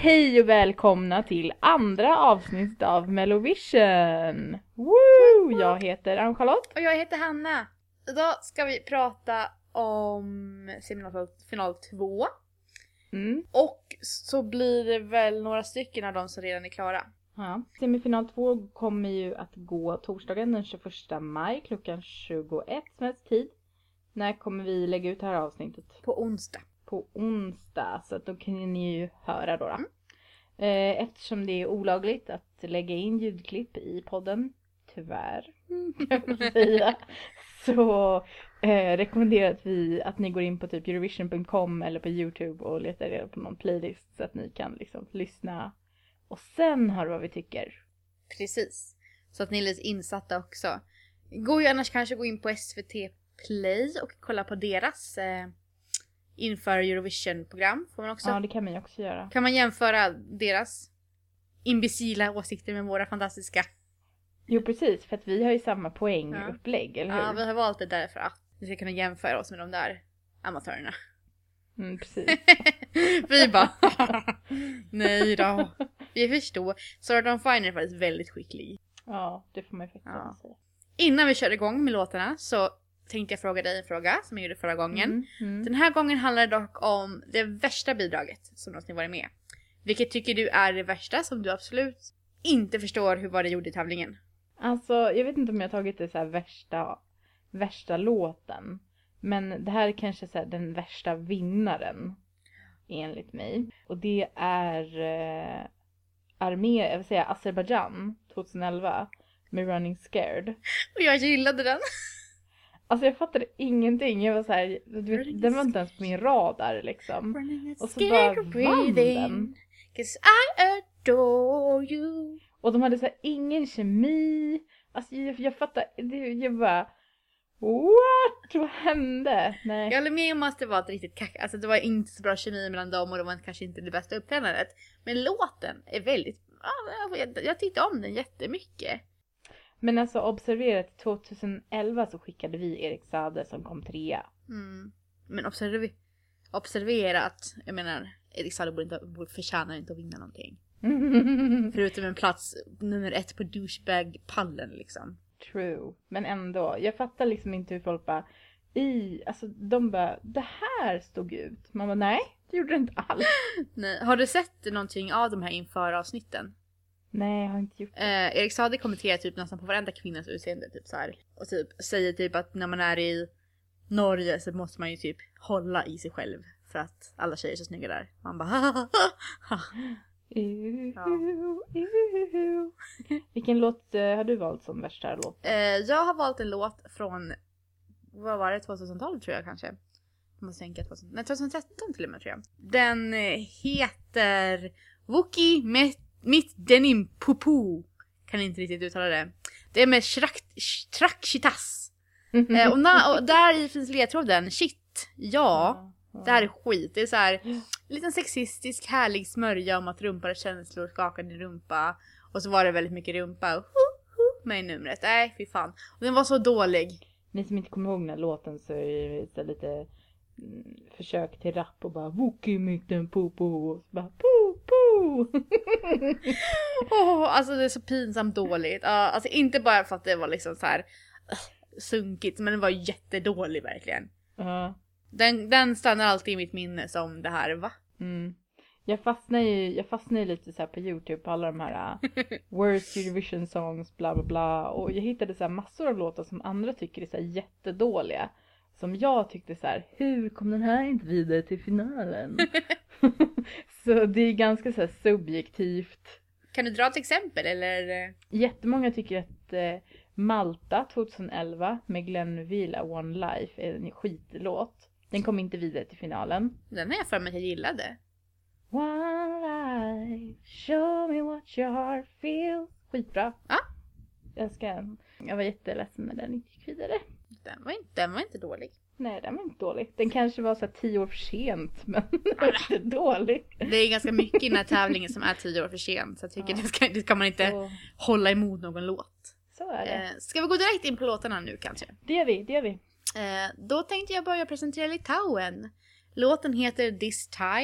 Hej och välkomna till andra avsnitt av Mellovision. Woo! Jag heter Ann-Charlotte. Och jag heter Hanna. Idag ska vi prata om semifinal 2. Och så blir det väl några stycken av dem som redan är klara. Ja. Semifinal 2 kommer ju att gå torsdagen den 21 maj klockan 21 svensk tid. När kommer vi lägga ut det här avsnittet? På onsdag. På onsdag, så att då kan ni ju höra då. Eftersom det är olagligt att lägga in ljudklipp i podden, tyvärr, jag vill säga, så rekommenderar vi att ni går in på typ Eurovision.com eller på YouTube och letar reda på någon playlist så att ni kan liksom lyssna och sen höra vad vi tycker. Precis, så att ni är lite insatta också. Går ju annars kanske gå in på SVT Play och kolla på deras inför Eurovision-program får man också. Ja, det kan man ju också göra. Kan man jämföra deras imbecila åsikter med våra fantastiska? Jo, precis. För att vi har ju samma poängupplägg, eller hur? Ja, vi har valt det därför att vi ska kunna jämföra oss med de där amatörerna. Precis. Vi bara, nej då. Vi förstår. Sara Dawn Finer är faktiskt väldigt skicklig. Ja, det får man ju faktiskt säga. Innan vi kör igång med låtarna så tänkte jag fråga dig en fråga som jag gjorde förra gången. Den här gången handlar det dock om det värsta bidraget som någonsin varit med. Vilket tycker du är det värsta som du absolut inte förstår hur var det gjorde i tävlingen? Alltså, jag vet inte om jag har tagit det så här värsta låten. Men det här är kanske så här den värsta vinnaren enligt mig. Och det är Azerbaijan 2011 med Running Scared. Och jag gillade den. Alltså jag fattade ingenting. Jag var så här, du vet, den var inte ens på min radar liksom. Och så bara vann den. 'Cause I adore you. Och de hade så här ingen kemi. Alltså jag fattade, jag bara, what? Vad hände? Nej. Jag håller med om att det var ett riktigt alltså det var inte så bra kemi mellan dem och det var kanske inte det bästa uppträdandet. Men låten är väldigt, jag tyckte om den jättemycket. Men alltså observera att 2011 så skickade vi Erik Saade som kom 3. Men observera att, jag menar, Erik Saade förtjänar inte att vinna någonting. Förutom en plats nummer 1 på douchebag-pallen liksom. True. Men ändå, jag fattar liksom inte hur folk bara alltså de bara, det här stod ut. Man bara, nej, det gjorde det inte alls. Nej. Har du sett någonting av de här inför-avsnitten? Nej, jag har inte gjort det. Erik Saade kommenterar typ nästan på varenda kvinnas utseende typ så här. Och typ säger typ att när man är i Norge så måste man ju typ hålla i sig själv för att alla tjejer är så snygga där. Man bara Vilken låt har du valt som värsta låt? Jag har valt en låt från, vad var det, 2012 tror jag kanske. Jag måste tänka 2013 till och med tror jag. Den heter Wookie Mitt Denim Pupu. Kan inte riktigt uttala det. Det är med Trakshitas. Och där i finns ledtråden. Shit, ja. Det här är skit. Det är så här liten sexistisk härlig smörja om att rumpa känslor, skakande rumpa. Och så var det väldigt mycket rumpa med i numret. Nej, fy fan. Och den var så dålig. Ni som inte kommer ihåg den här låten så är det lite försök till rap och bara Wookie mitten po och bara po. Alltså det är så pinsamt dåligt. Alltså inte bara för att det var liksom så här sunkigt, men det var jättedålig verkligen. Den stannar alltid i mitt minne som det här, va? Jag fastnar ju lite så här på YouTube på alla de här Worst Eurovision songs bla bla bla, och jag hittade så här massor av låtar som andra tycker är så här jättedåliga. Som jag tyckte så här, hur kom den här inte vidare till finalen? Så det är ganska så här subjektivt. Kan du dra ett exempel eller? Jättemånga tycker att Malta 2011 med Glenn Vila One Life är en skitlåt. Den kom inte vidare till finalen. Den har jag för mig att jag gillade. One life, show me what your heart feels. Skitbra. Ja. Jag var jätteledsen när den inte gick vidare. Den var inte dålig. Nej, den var inte dålig. Den kanske var så 10 år för sent, men den var inte dålig. Det är ganska mycket i den här tävlingen som är 10 år för sent. Så jag tycker det ska man inte hålla emot någon låt. Så är det. Ska vi gå direkt in på låtarna nu kanske? Det gör vi. Då tänkte jag börja presentera Litauen. Låten heter This Time.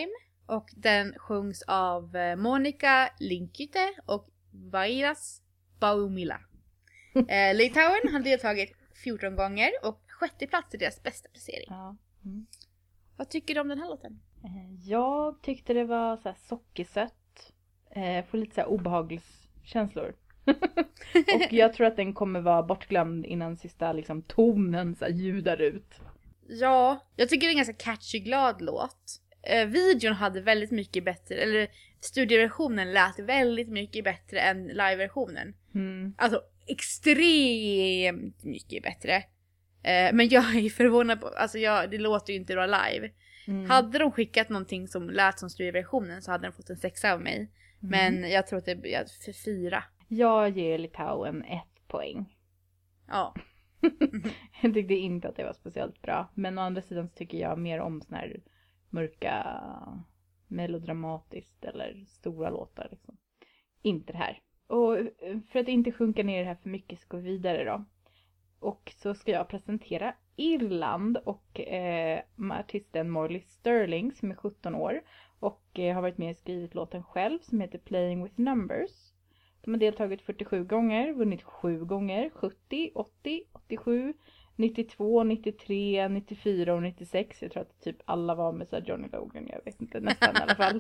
Och den sjungs av Monika Linkyte och Vairas Baumila. Litauen har deltagit 14 gånger och 6:e plats är deras bästa placering. Ja. Mm. Vad tycker du om den här låten? Jag tyckte det var så här sockersött. Får lite så här obehagskänslor. Och jag tror att den kommer vara bortglömd innan sista liksom, tonen så här, ljudar ut. Ja, jag tycker det är en ganska catchy, glad låt. Videon hade väldigt mycket bättre, eller studioversionen lät väldigt mycket bättre än liveversionen. Alltså extremt mycket bättre. Men jag är förvånad på, alltså det låter ju inte bra live. Hade de skickat någonting som lät som studioversionen så hade de fått en 6 av mig. Men jag tror att det är för 4. Jag ger Litauen 1 poäng. Ja. Jag tyckte inte att det var speciellt bra. Men å andra sidan så tycker jag mer om såna här mörka, melodramatiskt eller stora låtar. Liksom. Inte det här. Och för att inte sjunka ner det här för mycket så går vi vidare då. Och så ska jag presentera Irland och artisten Morley Sterling som är 17 år. Och har varit med och skrivit låten själv som heter Playing with Numbers. De har deltagit 47 gånger, vunnit 7 gånger, 70, 80, 87, 92, 93, 94 och 96. Jag tror att typ alla var med så Johnny Logan, jag vet inte, nästan i alla fall.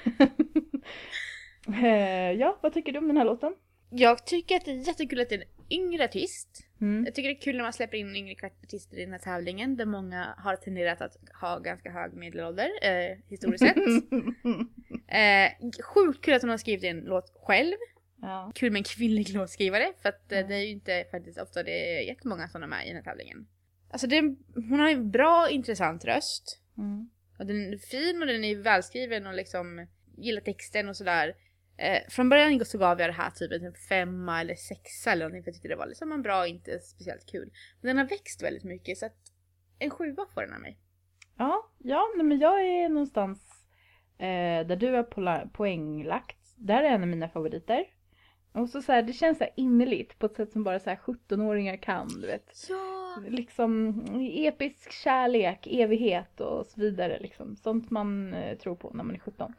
Ja, vad tycker du om den här låten? Jag tycker att det är jättekul att det är en yngre artist. Jag tycker det är kul när man släpper in yngre artister i den här tävlingen. Där många har tenderat att ha ganska hög medelålder, historiskt sett. Sjukt kul att hon har skrivit en låt själv. Ja. Kul med en kvinnlig låtskrivare. För att det är ju inte faktiskt ofta det är jättemånga som är med i den här tävlingen. Alltså hon har en bra, intressant röst. Och den är fin och den är välskriven och liksom gillar texten och sådär. Från början så gav jag det här typ en 5 eller 6 eller någonting. För jag tyckte det var liksom en bra, inte speciellt kul. Men den har växt väldigt mycket så att en 7 får den av mig. Ja, men jag är någonstans där du har poänglagt. Där är en av mina favoriter. Och så här, det känns så här innerligt på ett sätt som bara så här 17-åringar kan, du vet. Ja. Liksom episk kärlek, evighet och så vidare liksom. Sånt man tror på när man är 17.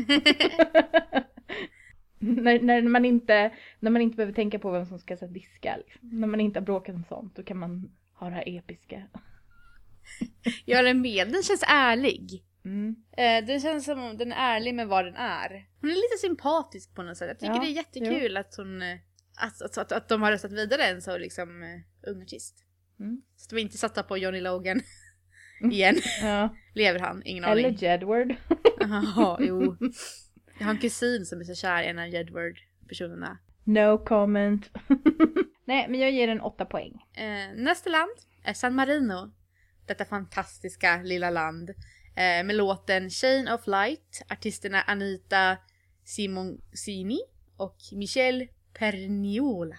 när man inte behöver tänka på vem som ska så diska liksom. När man inte har bråkat om sånt, då kan man ha det här episka. Ja, den känns ärlig. Den känns som om den är ärlig med vad den är. Hon är lite sympatisk på något sätt. Jag tycker det är jättekul att hon att de har röstat vidare en så liksom ung artist. Så de är inte satta på Johnny Logan igen. Ja. Lever han? Ingen aning. Eller Jedward. Jaha, jo. Jag har en kusin som är så kär i en av Jedward-personerna. No comment. Nej, men jag ger den 8 poäng. Nästa land är San Marino. Detta fantastiska lilla land. Med låten Chain of Light. Artisterna Anita Simoncini och Michelle Perniola.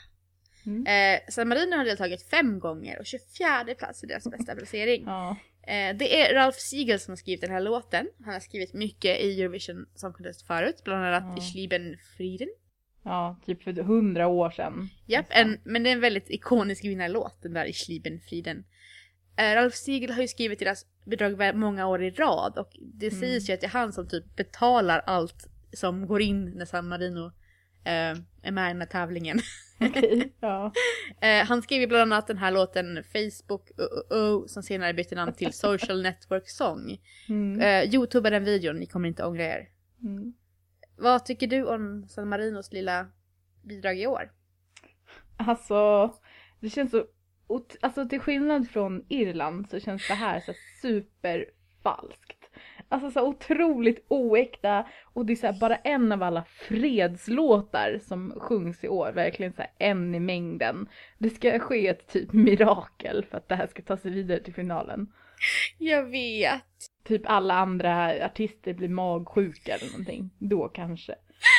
San Marino har deltagit 5 gånger och 24 plats i deras bästa placering. Ja. Det är Ralph Siegel som har skrivit den här låten. Han har skrivit mycket i Eurovision Song Contest förut. Bland annat Ich lieben Frieden. Ja, typ för 100 år sedan. Japp, men det är en väldigt ikonisk vinnarlåt, den där Ich lieben Frieden. Ralph Siegel har ju skrivit deras bidrag många år i rad. Och det sägs ju att det är han som typ betalar allt som går in när San Marino är med i den här tävlingen. Okej, ja. Han skrev ju bland annat den här låten Facebook som senare bytte namn till Social Network Song. Youtube är den videon, ni kommer inte ångra er. Vad tycker du om San Marinos lilla bidrag i år? Alltså, det känns så... Alltså till skillnad från Irland så känns det här så superfalskt. Alltså så otroligt oäkta. Och det är så här bara en av alla fredslåtar som sjungs i år. Verkligen så här en i mängden. Det ska ske ett typ mirakel för att det här ska ta sig vidare till finalen. Jag vet. Typ alla andra artister blir magsjuka eller någonting. Då kanske.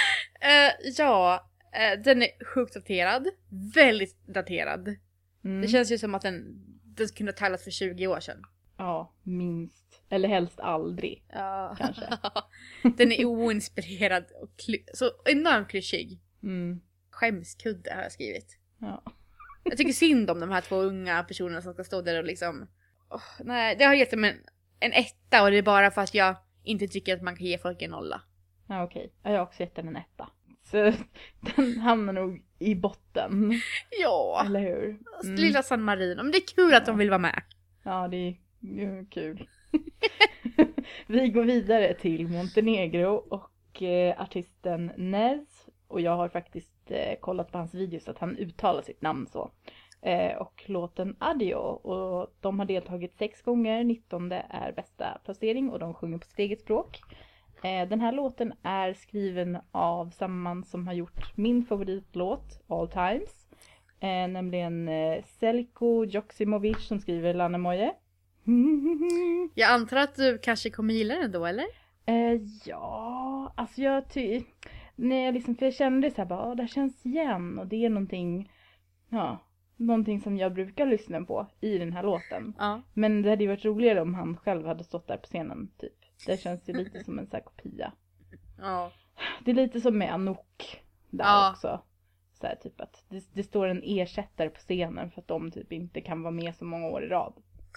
Den är sjukt daterad. Väldigt daterad. Det känns ju som att den kunde ha tävlat för 20 år sedan. Ja, minst. Eller helst aldrig. Ja. Kanske. Den är oinspirerad och så enormt klyschig. Skämskudde har jag skrivit. Ja. Jag tycker synd om de här 2 unga personerna som ska stå där och liksom... nej, det har gett dem en 1 och det är bara för att jag inte tycker att man kan ge folk en nolla. Ja, okej. Jag har också gett den en 1. Så den hamnar nog i botten. Ja, Eller hur? lilla San Marino. Men det är kul att de vill vara med. Ja, det är kul. Vi går vidare till Montenegro och artisten Nez. Och jag har faktiskt kollat på hans video så att han uttalar sitt namn så. Och låten Adio. Och de har deltagit 6 gånger. 19 är bästa placering och de sjunger på sitt eget språk. Den här låten är skriven av samma man som har gjort min favoritlåt All Times. Nämligen Selko Joksimovic som skriver Lana Moje. Jag antar att du kanske kommer gilla den då, eller? Ja, alltså när jag liksom, för jag kände så här bara, det här känns igen och det är någonting som jag brukar lyssna på i den här låten. Ja. Men det hade ju varit roligare om han själv hade stått där på scenen typ. Det känns ju lite som en så här kopia. Ja. Det är lite som med Anouk där också. Så här, typ att det står en ersättare på scenen för att de typ inte kan vara med så många år i rad.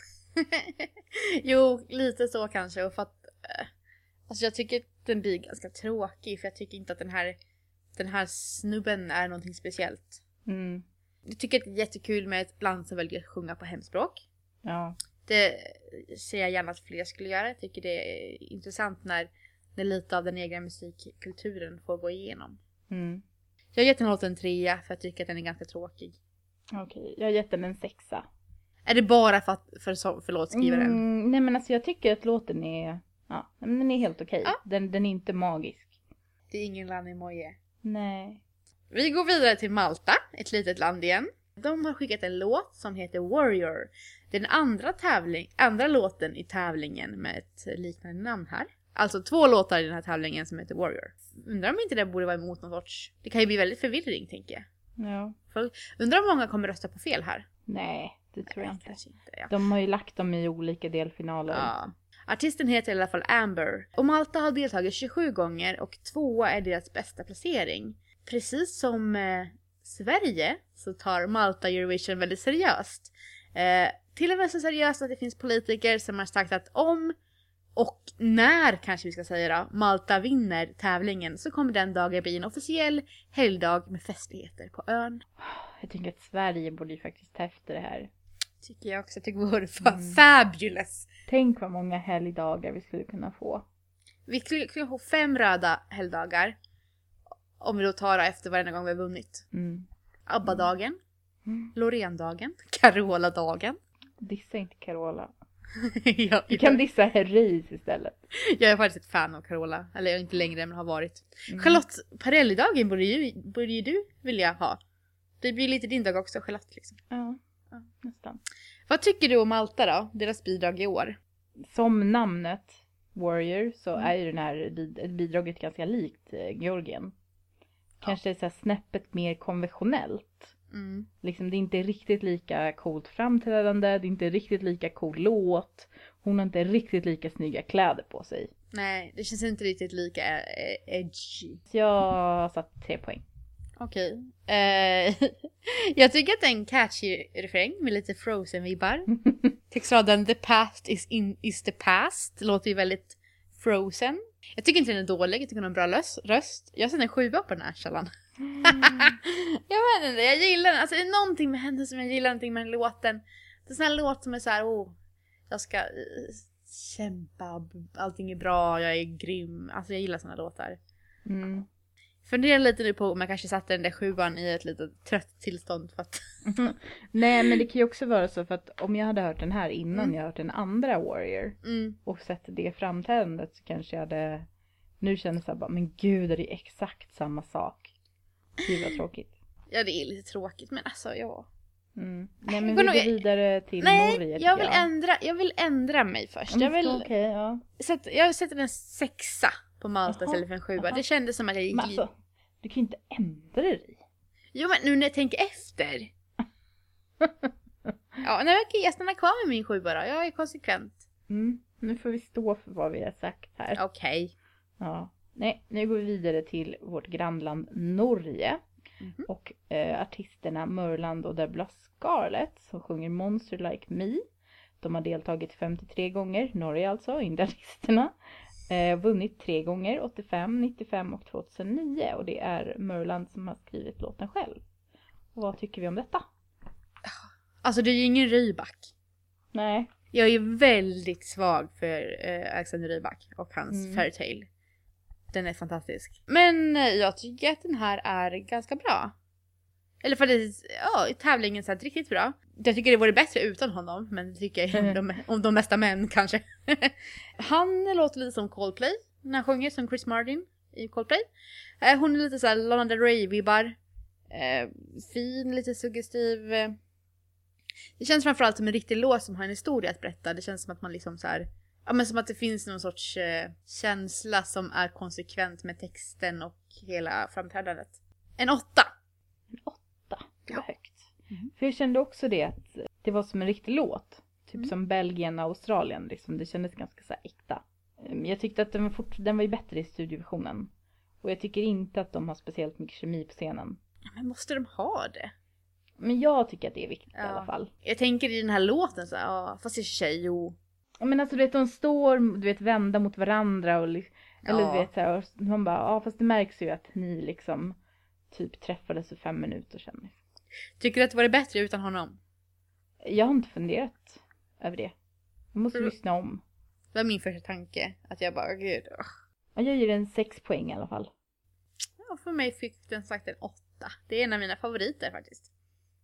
Jo, lite så kanske. Och för att, alltså jag tycker att den blir ganska tråkig. För jag tycker inte att den här snubben är någonting speciellt. Mm. Jag tycker att det är jättekul med ett land som väljer att sjunga på hemspråk. Ja. Det ser jag gärna att fler skulle göra. Jag tycker det är intressant när lite av den egna musikkulturen får gå igenom. Mm. Jag har gett den låten 3 för jag tycker att den är ganska tråkig. Okej, jag har gett den en 6. Är det bara för låtskrivaren? Nej men alltså jag tycker att låten är, men den är helt okej. Ja. Den är inte magisk. Det är ingen Lana Moje. Nej. Vi går vidare till Malta, ett litet land igen. De har skickat en låt som heter Warrior. Det är den andra låten i tävlingen med ett liknande namn här. Alltså 2 låtar i den här tävlingen som heter Warrior. Undrar om inte det borde vara emot någon sorts... Det kan ju bli väldigt förvirring, tänker jag. Ja. Undrar om många kommer rösta på fel här. Nej, det tror jag inte. Kanske inte, ja. De har ju lagt dem i olika delfinaler. Ja. Artisten heter i alla fall Amber. Och Malta har deltagit 27 gånger och 2 är deras bästa placering. Precis som Sverige så tar Malta Eurovision väldigt seriöst. Till och med så seriöst att det finns politiker som har sagt att om och när, kanske vi ska säga då, Malta vinner tävlingen så kommer den dagen bli en officiell helgdag med festligheter på ön. Jag tänker att Sverige borde ju faktiskt ta efter det här. Tycker jag också. Jag tycker det vore fabulous. Tänk vad många helgdagar vi skulle kunna få. Vi skulle kunna få 5 röda helgdagar. Om vi då tar det efter varje gång vi har vunnit. Abba-dagen. Loreen-dagen. Carola-dagen. Dissa inte Carola. Ja, Du kan dissa Herreys istället. Jag är faktiskt ett fan av Carola. Eller jag är inte längre men har varit. Charlotte Perrelli-dagen borde ju du vilja ha. Det blir lite din dag också, Charlotte liksom. Ja, nästan. Vad tycker du om Malta då? Deras bidrag i år? Som namnet Warrior så är ju den här bidraget ganska likt Georgien. Kanske är så här snäppet mer konventionellt. Liksom det är inte riktigt lika coolt framträdande, det är inte riktigt lika cool låt. Hon har inte riktigt lika snygga kläder på sig. Nej, det känns inte riktigt lika edgy. Så jag satt 3 poäng. Okej. Jag tycker att det är en catchy refräng med lite Frozen-vibbar. Textraden The past is the past låter ju väldigt Frozen. Jag tycker inte den är dålig, jag tycker den har en bra röst. Jag sätter en 7 på den här källan. Jag vet inte, jag gillar den. Alltså det är någonting med henne som jag gillar, någonting med den låten. Det är en sån här låt som är så här, jag ska kämpa, allting är bra, jag är grym. Alltså jag gillar såna låtar. Funderar lite nu på om jag kanske satte den där 7:an i ett lite trött tillstånd för att... Nej, men det kan ju också vara så för att om jag hade hört den här innan jag hört den andra Warrior och sett det framträdandet så kanske jag hade... Nu känner jag så här bara, men gud, det är exakt samma sak. Det var tråkigt. Ja, det är lite tråkigt, men alltså, ja. Nej, men vi går vidare till Norge. Jag vill ändra mig först. Jag sätter en 6 på Malta istället för en 7. Det kändes som att jag gick... Men alltså, du kan ju inte ändra dig. Jo, men nu när jag tänker efter. Ja, nej, okej, jag stannar kvar med min 7 bara. Jag är konsekvent. Nu får vi stå för vad vi har sagt här. Okej. Ja. Nej, nu går vi vidare till vårt grannland Norge. Och artisterna Mörland och Deborah Scarlett som sjunger Monster Like Me. De har deltagit 53 gånger, Norge alltså, inte artisterna. Vunnit 3 gånger, 85, 95 och 2009. Och det är Murland som har skrivit låten själv. Och vad tycker vi om detta? Alltså det är ju ingen Rybak. Nej. Jag är väldigt svag för Alexander Rybak och hans Fairytale. Den är fantastisk. Men jag tycker att den här är ganska bra. Eller för det i tävlingen så riktigt bra. Jag tycker det vore bättre utan honom. Men det tycker jag om de mesta män kanske. Han låter lite som Coldplay. När han sjunger som Chris Martin i Coldplay. Hon är lite såhär Lana Del Rey-vibbar. Fin, lite suggestiv. Det känns framförallt som en riktig låt som har en historia att berätta. Det känns som att man liksom så här, ja men som att det finns någon sorts känsla som är konsekvent med texten och hela framträdandet. En 8. En 8, det var högt. För jag kände också det att det var som en riktig låt. Typ som Belgien och Australien liksom. Det kändes ganska så här äkta. Jag tyckte att den var ju bättre i studioversionen. Och jag tycker inte att de har speciellt mycket kemi på scenen. Ja, men måste de ha det? Men jag tycker att det är viktigt i alla fall. Jag tänker i den här låten så här, fast i tjej och... Ja men alltså du vet, de står vända mot varandra och eller du vet så här, och man bara, fast det märks ju att ni liksom typ träffades för 5 minuter sedan. Tycker du att det var bättre utan honom? Jag har inte funderat över det. Jag måste lyssna om. Det var min första tanke, att jag bara, gud. Jag ger den 6 poäng i alla fall. Ja, för mig fick den sagt en 8. Det är en av mina favoriter faktiskt.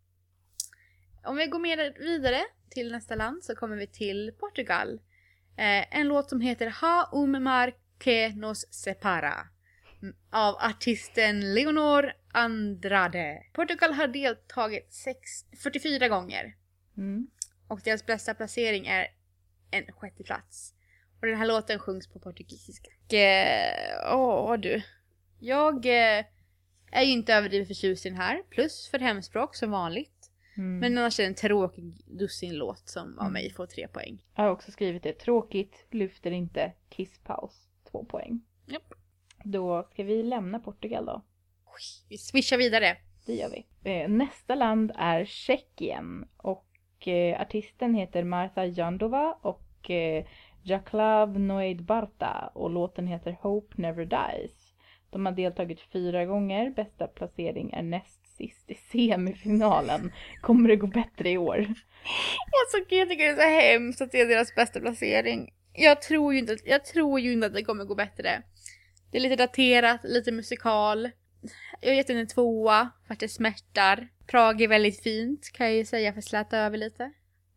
Om vi går med vidare till nästa land så kommer vi till Portugal. En låt som heter Ha Mar que nos separa av artisten Leonor Andrade. Portugal har deltagit 44 gånger. Och deras bästa placering är en 6:e plats. Och den här låten sjungs på portugisiska. Du. Jag är ju inte överdrivet förtjust i den här. Plus för hemspråk som vanligt. Men annars är det en tråkig dussinlåt som av mig får 3 poäng. Jag har också skrivit det. Tråkigt, lyfter inte, kisspaus. 2 poäng. Japp. Då ska vi lämna Portugal då. Vi swishar vidare. Det gör vi. Nästa land är Tjeckien. Och artisten heter Marta Jandova och Jaclav Noidbarta. Och låten heter Hope Never Dies. De har deltagit 4 gånger. Bästa placering är näst sist i semifinalen. Kommer det gå bättre i år? Alltså jag tycker det är så hemskt att det är deras bästa placering. Jag tror ju inte att det kommer gå bättre. Det är lite daterat, lite musikal. Jag har gett den en 2 för att det smärtar. Prag är väldigt fint kan jag ju säga för att släta över lite.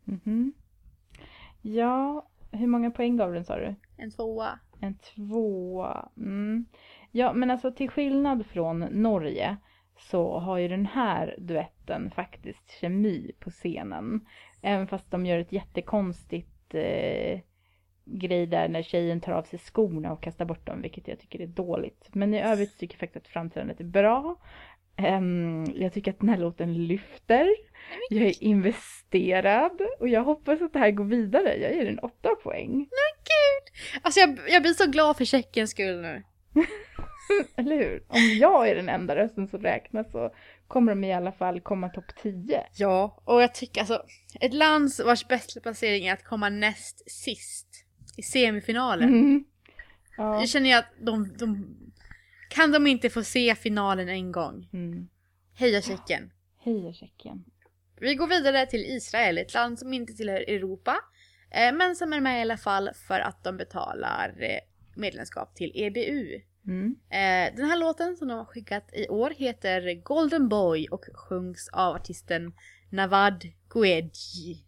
Ja, hur många poäng gav den sa du? En 2. En 2. Ja, men alltså till skillnad från Norge så har ju den här duetten faktiskt kemi på scenen. Även fast de gör ett jättekonstigt grej där när tjejen tar av sig skorna och kastar bort dem, vilket jag tycker är dåligt. Men i övrigt tycker jag faktiskt att framträdandet är bra. Jag tycker att den här låten lyfter. Jag är investerad och jag hoppas att det här går vidare. Jag ger den 8 poäng. Men gud! Alltså jag blir så glad för Tjeckiens skull nu. Eller hur? Om jag är den enda rösten som räknas så kommer de i alla fall komma topp 10. Ja, och jag tycker alltså ett land vars bästa placering är att komma näst sist i semifinalen. Ja. Jag känner att kan de inte få se finalen en gång? Heja Tjeckien. Heja Tjeckien. Vi går vidare till Israel, ett land som inte tillhör Europa, men som är med i alla fall för att de betalar medlemskap till EBU. Den här låten som de har skickat i år heter Golden Boy och sjungs av artisten Navad Guedji.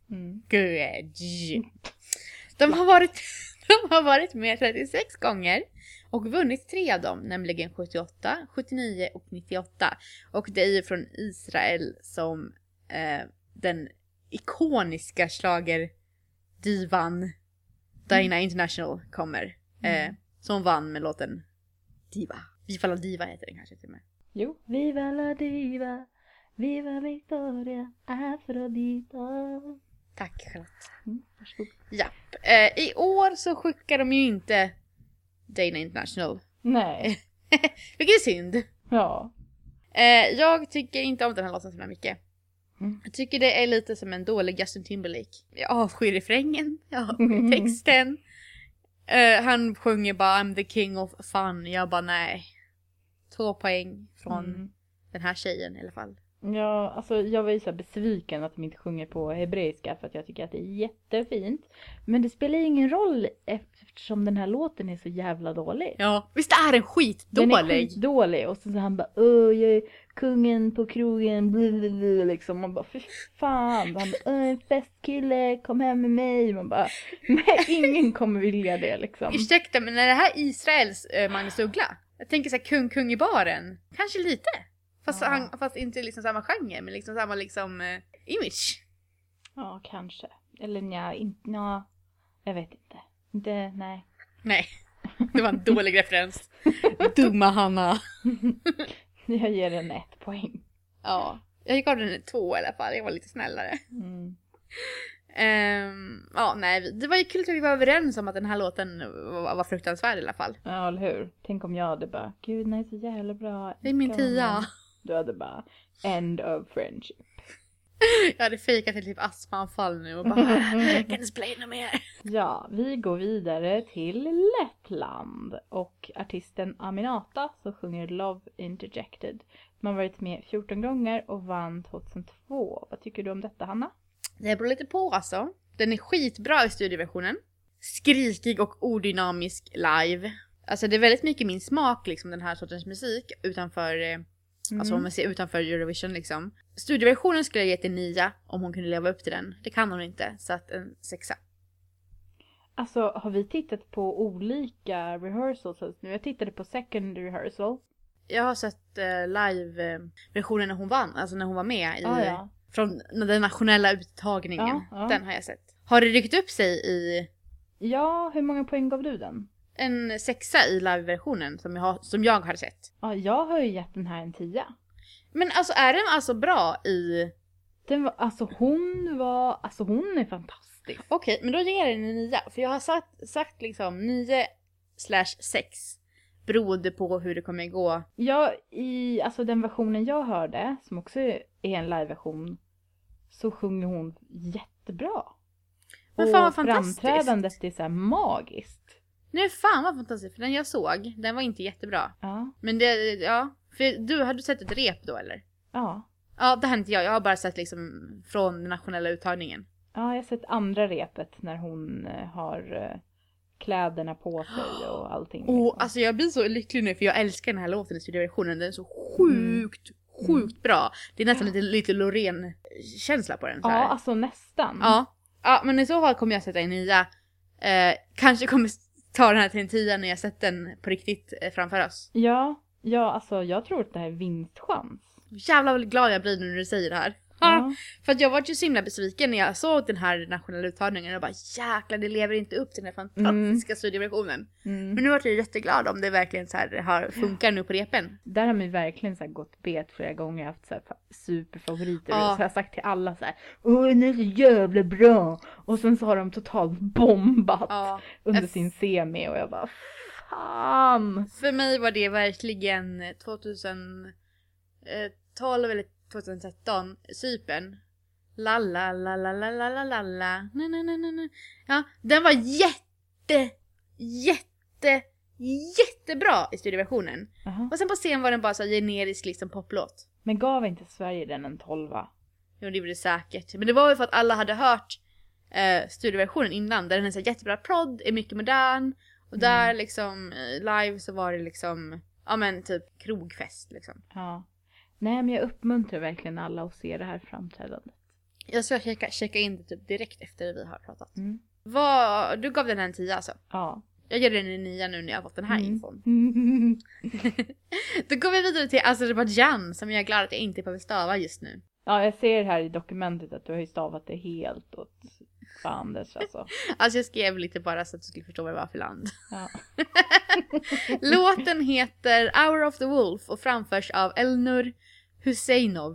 De har varit med 36 gånger och vunnit 3 av dem, nämligen 78, 79 och 98. Och det är ju från Israel som den ikoniska schlagerdivan Dinah International kommer. Som vann med låten Diva. Viva la Diva heter den kanske till och med. Jo. Viva la Diva, Viva Victoria, Afrodita. Tack Charlotte. Varsågod. Japp. I år så skickar de ju inte Dana International. Nej. Vilket är synd. Ja. Jag tycker inte om den här låten så mycket. Jag tycker det är lite som en dålig Justin Timberlake. Jag avskyr refrängen, jag avskyr texten. Han sjunger bara I'm the king of fun. Jag bara nej. 2 poäng från den här tjejen i alla fall. Ja, alltså jag var ju så här besviken att de inte sjunger på hebreiska för att jag tycker att det är jättefint. Men det spelar ju ingen roll eftersom den här låten är så jävla dålig. Ja, visst är den skitdålig? Den är skitdålig och så han bara jag är kungen på krogen blablabla, liksom. Man bara fy fan. Han bara festkille, kom hem med mig. Man bara nej, ingen kommer vilja det liksom. Ursäkta, men är det här Israels Magnus Uggla? Jag tänker så här kung i baren. Kanske lite. Fast inte liksom samma genre, men liksom samma liksom image. Ja, kanske. Eller jag vet inte. Nej. Nej, det var en dålig referens. Dumma Hanna. Jag ger den 1 poäng. Ja, jag gav den 2 i alla fall. Jag var lite snällare. Nej, det var ju kul att vi var överens om att den här låten var fruktansvärd i alla fall. Ja, eller hur? Tänk om jag hade bara, gud nej, så jävla bra. Det är min 10. Du hade bara, end of friendship. Jag hade fejkat till typ astmaanfall nu och bara, kan inte spela in mer. Ja, vi går vidare till Lettland. Och artisten Aminata som sjunger Love Interjected. De har varit med 14 gånger och vann 2002. Vad tycker du om detta, Hanna? Det beror lite på alltså. Den är skitbra i studioversionen. Skrikig och odynamisk live. Alltså det är väldigt mycket min smak liksom, den här sortens musik utanför alltså om man ser utanför Eurovision liksom. Studioversionen skulle jag ge till 9 om hon kunde leva upp till den. Det kan hon inte, så att en 6. Alltså har vi tittat på olika rehearsals nu? Jag tittade på second rehearsal. Jag har sett live-versionen när hon vann, alltså när hon var med i från den nationella uttagningen. Ja. Den har jag sett. Har det ryckt upp sig i... Ja, hur många poäng gav du den? En 6 i live-versionen som jag har sett. Ja, jag har ju gett den här en 10. Men alltså är den alltså bra i... Den var, hon är fantastisk. Okej, men då ger jag den en 9. För jag har sagt liksom 9/6. Beroende på hur det kommer gå. Ja, i alltså den versionen jag hörde, som också är en live-version, så sjunger hon jättebra. Men fan vad och fantastiskt. Framträdandet är så här magiskt. Nej, fan vad fantastiskt. För den jag såg, den var inte jättebra. Ja. Men det, ja. För har du sett ett rep då eller? Ja. Ja, det har inte jag. Jag har bara sett liksom från den nationella uttagningen. Ja, jag har sett andra repet när hon har kläderna på sig och allting. Och alltså jag blir så lycklig nu för jag älskar den här låten i studioversionen. Den är så sjukt bra. Det är nästan lite Loreen-känsla på den. Så här. Ja, alltså nästan. Ja, men i så fall kommer jag sätta en 9. Kanske kommer ta den här till en 10 när jag sett den på riktigt framför oss. Ja, alltså jag tror att det här är vinstchans. Jävlar vad glad jag blir nu när du säger det här. Ja. För att jag var ju så himla besviken när jag såg den här nationella uttagningen och bara jäklar, det lever inte upp till den här fantastiska studioversionen. Men nu var jag jätteglad om det verkligen så här funkar nu på repen. Där har man ju verkligen så här gått bet flera gånger, haft så här superfavoriter och så har jag sagt till alla så här: den är så jävla bra. Och sen så har de totalt bombat under sin semi och jag bara fan. För mig var det verkligen 2012 eller 2013 Cypern. La la la la la la la la la. Ja, den var jättebra i studioversionen. Och sen på scen var den bara så generisk liksom poplåt. Men gav inte Sverige den en 12? Jo, det gjorde det säkert. Men det var ju för att alla hade hört studioversionen innan. Där den är så jättebra prod, är mycket modern. Och där liksom live så var det liksom, ja men typ krogfest liksom. Ja. Nej, men jag uppmuntrar verkligen alla att se det här framträdandet. Jag ska checka in det typ direkt efter vi har pratat. Du gav den en 10 alltså? Ja. Jag ger den en 9 nu när jag har fått den här infon. Då går vi vidare till Azerbaijan som jag är glad att jag inte behöver stava just nu. Ja, jag ser här i dokumentet att du har ju stavat det helt åt Anders alltså. Alltså jag skrev lite bara så att du skulle förstå vad det var för land. Ja. Låten heter Hour of the Wolf och framförs av Elnur Huseinov.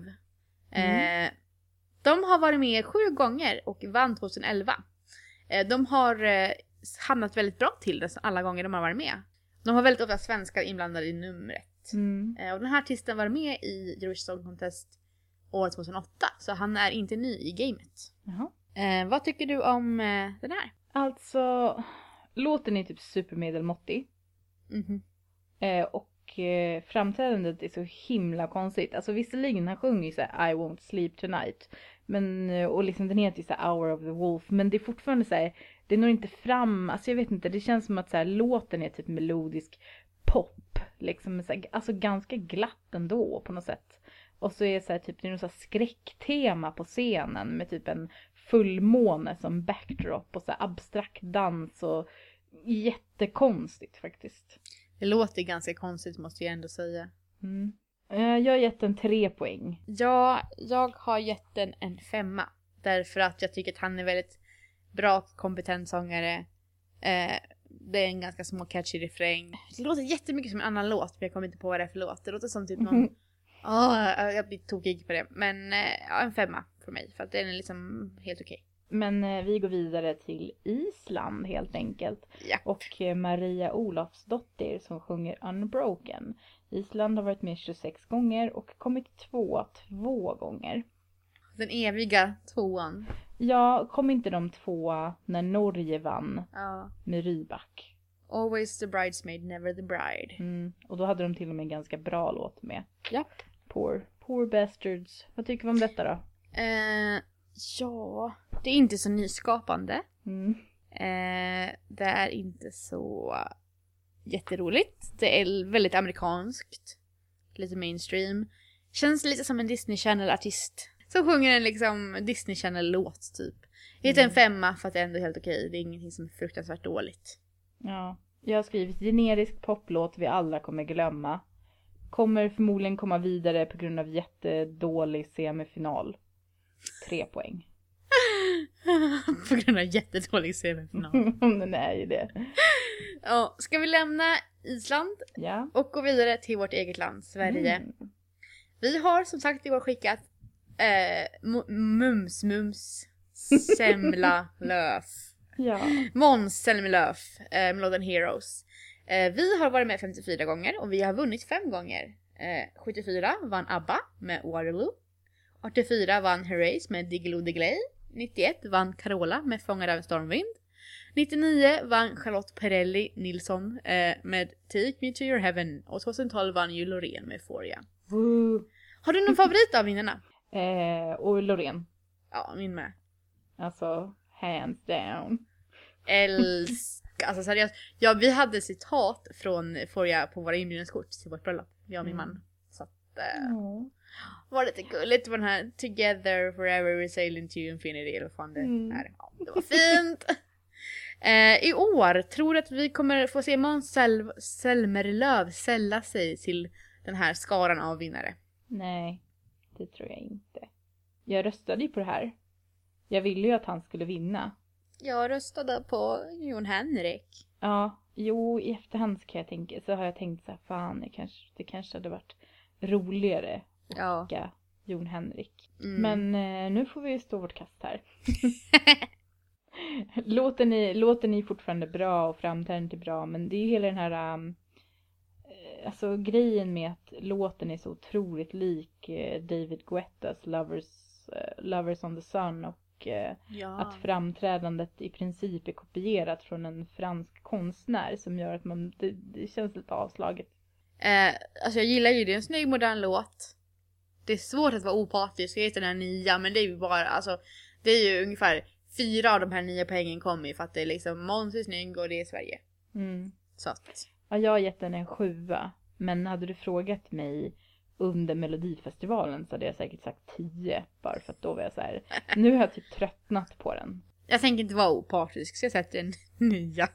De har varit med 7 gånger och vann 2011. De har hamnat väldigt bra till det alla gånger de har varit med. De har väldigt ofta svenskar inblandade i numret. Och den här artisten var med i Eurovision Song Contest år 2008. Så han är inte ny i gamet. Vad tycker du om den här? Alltså, låten är typ supermedelmåttig. Mhm. Och framträdandet är så himla konstigt. Alltså visserligen han sjunger ju så här I won't sleep tonight. Men, och liksom den heter ju så här Hour of the Wolf. Men det är fortfarande så här, det når inte fram. Alltså jag vet inte, det känns som att så här, låten är typ melodisk pop. Liksom så här, alltså ganska glatt ändå på något sätt. Och så är det så här, typ det är något så här skräcktema på scenen. Med typ en fullmåne som backdrop. Och så här abstrakt dans och jättekonstigt faktiskt. Det låter ganska konstigt måste jag ändå säga. Mm. Jag har gett den 3 poäng. Ja, jag har gett den en 5. Därför att jag tycker att han är väldigt bra, kompetent sångare. Det är en ganska små catchy refräng. Det låter jättemycket som en annan låt, men jag kommer inte på vad det är för låt. Det låter som typ någon... jag blir tokig på det. Men ja, en 5 för mig. För att den är liksom helt okej. Men vi går vidare till Island helt enkelt. Ja. Och Maria Olofsdottir som sjunger Unbroken. Island har varit med 26 gånger och kommit 2 gånger. Den eviga 2:an. Ja, kom inte de 2 när Norge vann med Rybak? Always the bridesmaid, never the bride. Och då hade de till och med en ganska bra låt med. Ja. Poor Bastards. Vad tycker vi om detta då? Ja, det är inte så nyskapande. Mm. Det är inte så jätteroligt. Det är väldigt amerikanskt. Lite mainstream. Känns lite som en Disney Channel-artist. Så sjunger en liksom Disney Channel-låt typ. Det är en 5 för att det är ändå helt okej. Det är ingenting som är fruktansvärt dåligt. Ja, jag har skrivit generisk poplåt vi alla kommer glömma. Kommer förmodligen komma vidare på grund av jättedålig semifinal. 3 poäng. På grund av jättedålig semifinal. Den är ju det. Ja, ska vi lämna Island och gå vidare till vårt eget land, Sverige. Vi har som sagt i år skickat Mums Semla Löf. Ja. Måns Zelmerlöw med låten Heroes. Vi har varit med 54 gånger och vi har vunnit 5 gånger. 74 vann ABBA med Waterloo. 84 vann Herreys med Diggiloo Diggiley. 91 vann Carola med Fångad av en stormvind. 99 vann Charlotte Perrelli Nilsson med Take Me To Your Heaven. Och 2012 vann ju Loreen med Euphoria. Har du någon favorit av vinnarna? Och Loreen. Ja, min med. Alltså, hands down. Alltså seriöst. Ja, vi hade citat från Euphoria på våra inbjudningskort till vårt bröllop. Jag och min man. Så att var lite gulligt. Det var den här Together forever we're sailing to infinity. Eller vad fan det är. Ja, det var fint. I år tror du att vi kommer få se Måns Zelmerlöw sälla sig till den här skaran av vinnare? Nej, det tror jag inte. Jag röstade ju på det här. Jag ville ju att han skulle vinna. Jag röstade på Jon Henrik. Ja, jo, i efterhand så har jag tänkt så här, fan, det kanske hade varit roligare att åka Jon Henrik. Men nu får vi stå vårt kast här. Låten är fortfarande bra och framträdandet är bra, men det är ju hela den här alltså grejen med att låten är så otroligt lik David Guettas Lovers on the Sun och att framträdandet i princip är kopierat från en fransk konstnär som gör att det känns lite avslaget. Alltså jag gillar ju det, är en snygg modern låt. Det är svårt att vara opartisk, jag heter den här 9, men det är ju bara, alltså det är ju ungefär 4 av de här 9 poängen kommer ju för att det är liksom Måns är snygg och det är Sverige. Så att. Ja, jag har gett den en 7, men hade du frågat mig under Melodifestivalen så hade jag säkert sagt 10, bara för att då var jag så här, nu har jag typ tröttnat på den. Jag tänker inte vara opartisk, så jag sätter en 9.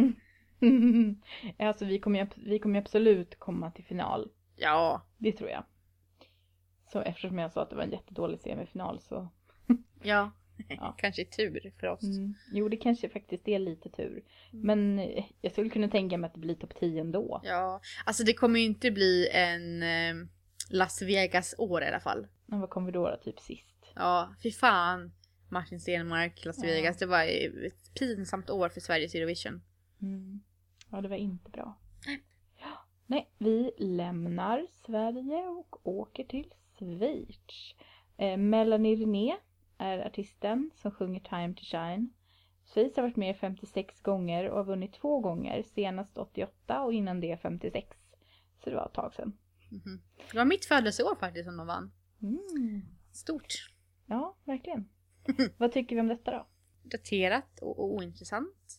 Alltså vi kommer absolut komma till final. Ja. Det tror jag. Så eftersom jag sa att det var en jättedålig semifinal så. Ja. Kanske tur för oss. Jo, det kanske faktiskt är lite tur. Men jag skulle kunna tänka mig att det blir topp 10 ändå. Ja, alltså det kommer ju inte bli en Las Vegas år i alla fall. Men vad kommer vi då typ sist? Ja, fy fan. Martin Stenmark, Las Vegas. Det var ett pinsamt år för Sveriges Eurovision. Ja, det var inte bra. Nej, vi lämnar Sverige och åker till Schweiz. Melanie René är artisten som sjunger Time to Shine. Schweiz har varit med 56 gånger och har vunnit 2 gånger. Senast 88 och innan det 56. Så det var ett tag sedan. Mm-hmm. Det var mitt födelseår faktiskt som de vann. Stort. Ja, verkligen. Vad tycker vi om detta då? Daterat och ointressant.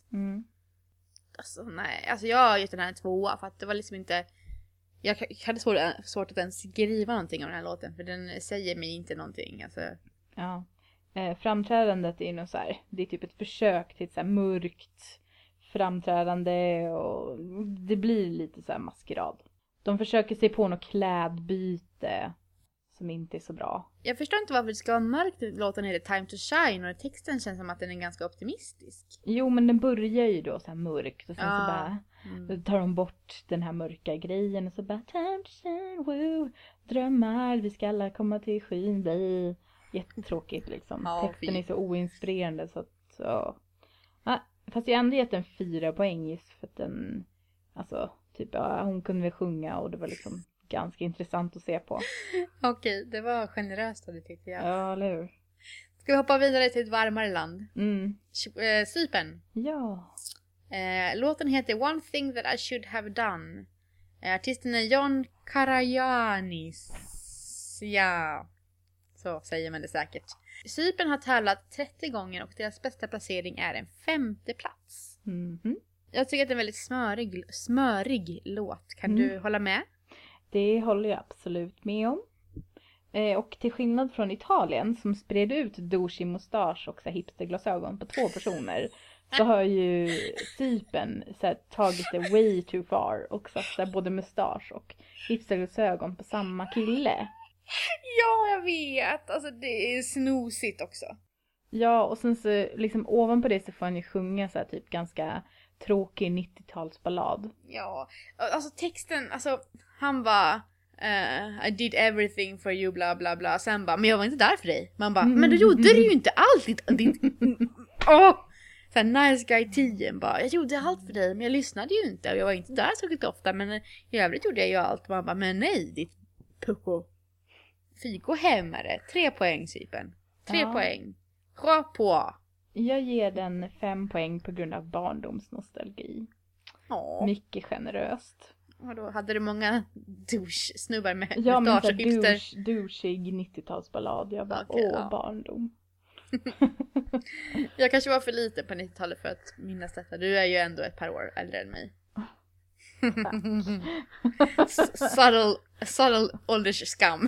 Mm. Alltså jag har gett den här en 2 för att det var liksom inte... Jag hade svårt att ens skriva någonting om den här låten för den säger mig inte någonting. Alltså. Ja. Framträdandet är nog så här, det är typ ett försök till ett så här mörkt framträdande och det blir lite så här maskerad. De försöker sig på något klädbyte som inte är så bra. Jag förstår inte varför det ska vara mörkt. Låten heter Time to Shine och texten känns som att den är ganska optimistisk. Jo, men den börjar ju då så här mörkt och sen så bara då tar de bort den här mörka grejen och så bara time to shine, woo, drömmar, vi ska alla komma till skyn, bli jättetråkigt liksom. Ja, texten är så oinspirerande så att så. Ja, fast jag har ändå gett den 4 poäng just för att den, alltså typ hon kunde väl sjunga och det var liksom ganska intressant att se på. Okej, det var generöst det tyckte jag. Ja, eller hur? Ska vi hoppa vidare till ett varmare land? Cypern. Ja. Låten heter One Thing That I Should Have Done. Artisten är John Karajanis. Ja, så säger man det säkert. Cypern har tävlat 30 gånger och deras bästa placering är en 5:e plats. Mm-hmm. Jag tycker att det är en väldigt smörig låt. Kan du hålla med? Det håller jag absolut med om. Och till skillnad från Italien som spred ut douchig mustasch och så hipsterglasögon på 2 personer så har ju Cypern så här, tagit det way too far och satt så här, både mustasch och hipsterglasögon på samma kille. Ja, jag vet. Alltså det är snosigt också. Ja, och sen så liksom ovanpå det så får han ju sjunga så här, typ ganska tråkig 90-talsballad. Ja, alltså texten, alltså han var I did everything for you, bla bla bla. Sen bara, men jag var inte där för dig. Man bara, men du gjorde det ju inte allt. Såhär nice guy 10 bara, jag gjorde allt för dig men jag lyssnade ju inte. Och jag var inte där så ofta men i övrigt gjorde jag ju allt. Man bara, men nej, ditt pucko. Fy, gå hem med det. 3 poäng Cypern. 3 poäng. Rå på. Jag ger den 5 poäng på grund av barndomsnostalgi. Mycket generöst. Och då hade du många douche-snubbar med ja, men mustasch och hipster. douchig 90-talsballad. Jag bara, barndom. Jag kanske var för liten på 90-talet för att minnas detta. Du är ju ändå ett par år äldre än mig. subtle åldersskam.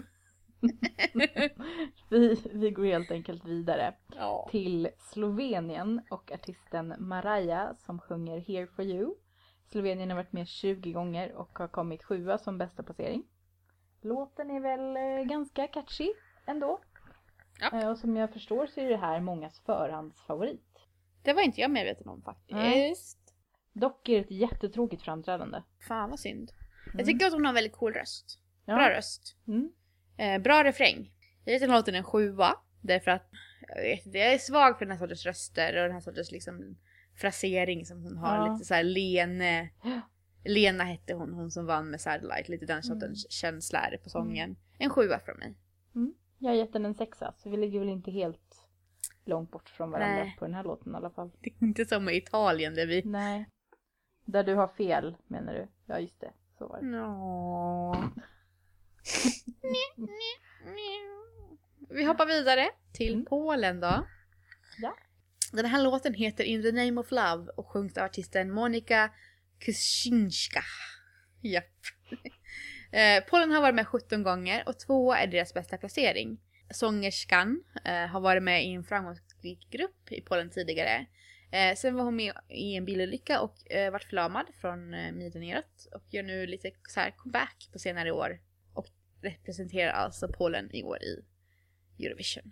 Vi går helt enkelt vidare till Slovenien och artisten Maraja som sjunger Here for you. Slovenien har varit med 20 gånger och har kommit 7 som bästa placering. Låten är väl ganska catchy ändå. Ja. Och som jag förstår så är det här mångas förhandsfavorit. Det var inte jag medveten om faktiskt. Dock är det ett jättetråkigt framträdande. Fan vad synd. Jag tycker att hon har en väldigt cool röst. Bra röst. Bra refräng. Jag vet att låten är en 7. Därför att jag är svag för den här sortens röster och den här sortens liksom frasering som hon har. Lite så här Lena hette hon som vann med Satellite. Lite den sortens känsla är det på sången. En 7 från mig. Jag har gett den en 6, så vi ligger väl inte helt långt bort från varandra på den här låten i alla fall. Det är inte som i Italien där vi... Nej. Där du har fel, menar du? Ja, just det. Så var det. Vi hoppar vidare till Polen då. Ja. Den här låten heter In the Name of Love och sjungs av artisten Monika Kuczynska. Japp. Polen har varit med 17 gånger och 2 är deras bästa placering. Sångerskan har varit med i en framgångsrik grupp i Polen tidigare. Sen var hon med i en bilolycka och vart förlamad från midjan neråt och gör nu lite så här comeback på senare år och representerar alltså Polen i år i Eurovision.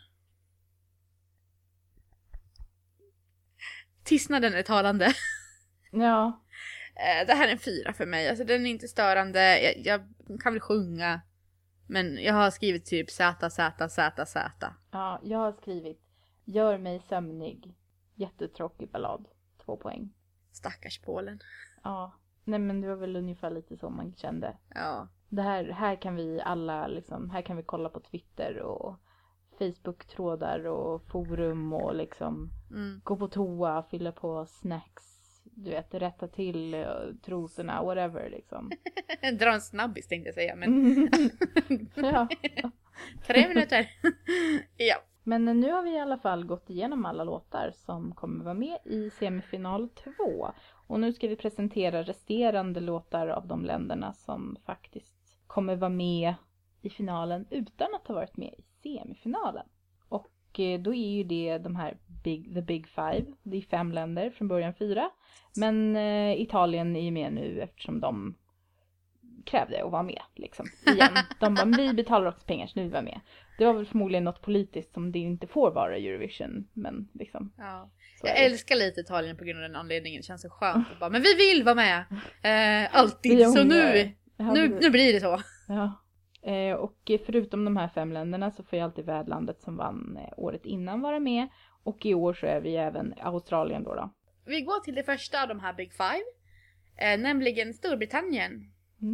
Tystnaden är talande. Ja. Det här är en 4 för mig. Alltså den är inte störande. Jag kan väl sjunga. Men jag har skrivit typ Z. Ja, jag har skrivit Gör mig sömnig. Jättetråkig ballad. 2 poäng. Stackars Polen. Ja. Nej, men det var väl ungefär lite så man kände. Ja. Det här kan vi alla liksom, här kan vi kolla på Twitter och Facebook-trådar och forum och liksom gå på toa, fylla på snacks, du vet, rätta till trosorna, whatever liksom. Dra en snabbis tänkte jag säga, men Ja. 3 minuter. Ja. Men nu har vi i alla fall gått igenom alla låtar som kommer vara med i semifinal 2. Och nu ska vi presentera resterande låtar av de länderna som faktiskt kommer vara med i finalen utan att ha varit med i semifinalen. Och då är ju det de här the big five. Det är 5 länder, från början 4. Men Italien är ju med nu eftersom de krävde att vara med liksom, igen. De bara, vi betalar också pengar så nu vill vi vara med. Det var väl förmodligen något politiskt som det inte får vara Eurovision, men liksom. Ja. Jag älskar lite Italien på grund av den anledningen. Det känns så skönt att bara, men vi vill vara med alltid, så nu blir det så. Ja. Och förutom de här 5 länderna så får ju alltid värdlandet som vann året innan vara med. Och i år så är vi även Australien då. Vi går till det första av de här Big Five, nämligen Storbritannien.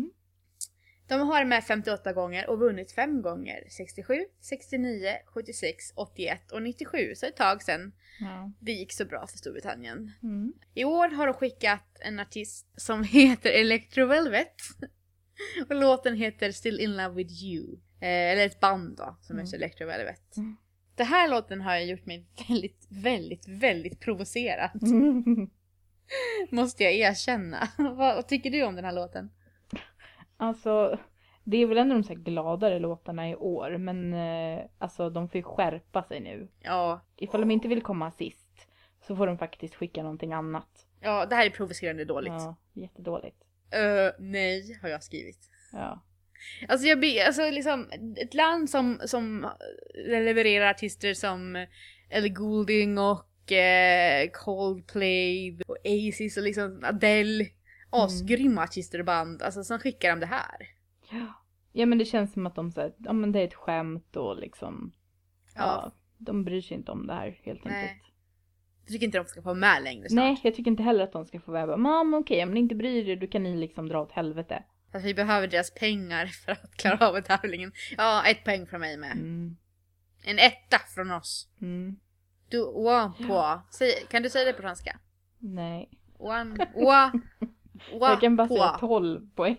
De har med 58 gånger och vunnit 5 gånger. 67, 69, 76, 81 och 97. Så ett tag sedan det gick så bra för Storbritannien. I år har de skickat en artist som heter Electro Velvet. Och låten heter Still in Love with You. Eller ett band då som heter Electro Velvet. Det här låten har gjort mig väldigt, väldigt, väldigt provocerad. Måste jag erkänna. Vad tycker du om den här låten? Alltså, det är väl ändå de så här gladare låtarna i år. Men alltså, de får ju skärpa sig nu. Ja. Ifall de inte vill komma sist så får de faktiskt skicka någonting annat. Ja, det här är provocerande dåligt. Ja, jättedåligt. Nej, har jag skrivit. Ja. Alltså liksom ett land som levererar artister som Ellie Goulding och Coldplay och Oasis och liksom Adele. Grymma artister och band. Alltså som skickar de det här. Ja, men det känns som att de säger, ja men det är ett skämt och liksom ja, de bryr sig inte om det här helt enkelt. Jag tycker inte de ska få med längre snart. Nej, jag tycker inte heller att de ska få med. Men okej, om ni inte bryr er, då kan ni liksom dra åt helvete. Alltså vi behöver deras pengar för att klara av tävlingen. Ja, 1 poäng från mig med. En 1 från oss. Du, på. Kan du säga det på franska? Nej. Jag kan bara säga 12 poäng.